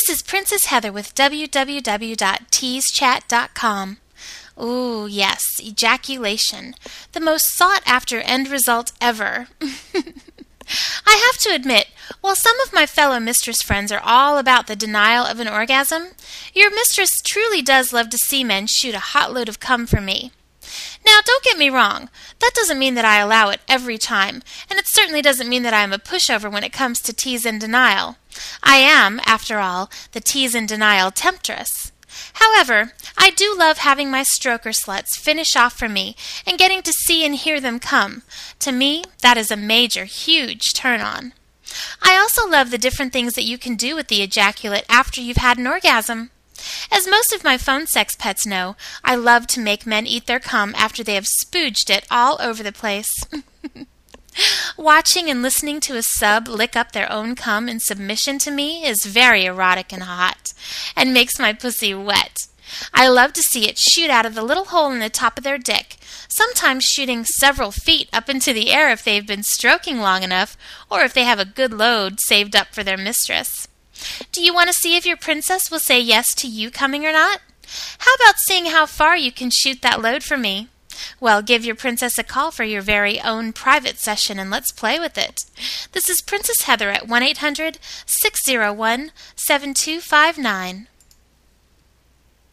This is Princess Heather with www.teaschat.com. Ooh, yes, ejaculation. The most sought-after end result ever. I have to admit, while some of my fellow mistress friends are all about the denial of an orgasm, your mistress truly does love to see men shoot a hot load of cum for me. Now, don't get me wrong. That doesn't mean that I allow it every time, and it certainly doesn't mean that I am a pushover when it comes to tease and denial. I am, after all, the tease and denial temptress. However, I do love having my stroker sluts finish off for me and getting to see and hear them come. To me, that is a major, huge turn-on. I also love the different things that you can do with the ejaculate after you've had an orgasm. As most of my phone sex pets know, I love to make men eat their cum after they have spooged it all over the place. Watching and listening to a sub lick up their own cum in submission to me is very erotic and hot, and makes my pussy wet. I love to see it shoot out of the little hole in the top of their dick, sometimes shooting several feet up into the air if they've been stroking long enough, or if they have a good load saved up for their mistress. Do you want to see if your princess will say yes to you coming or not? How about seeing how far you can shoot that load for me? Well, give your princess a call for your very own private session and let's play with it. This is Princess Heather at 1-800-601-7259.